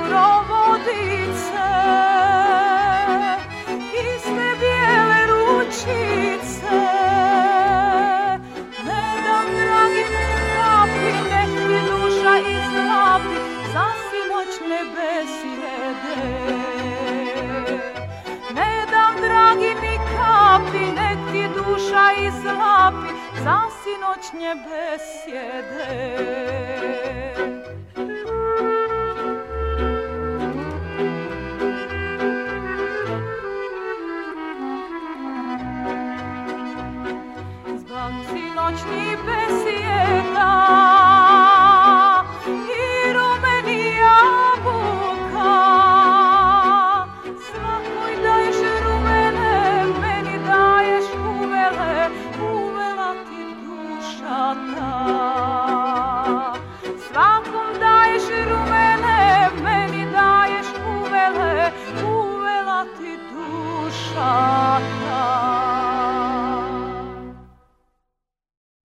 žurovodice, iste bijele ručice. Ne dam dragi ni kapi, nek ti duša izlapi za sinoćne besjede. Ne dam dragi ni kapi, nek ti duša izlapi za sinoćnje besjede. Zbog sinoćnih besjeda i rumeni jabuka, svakoj daješ rumene, meni daješ uvele, uvela ti duša ta. Svakom daješ rumene, meni daješ uvele, uvela ti duša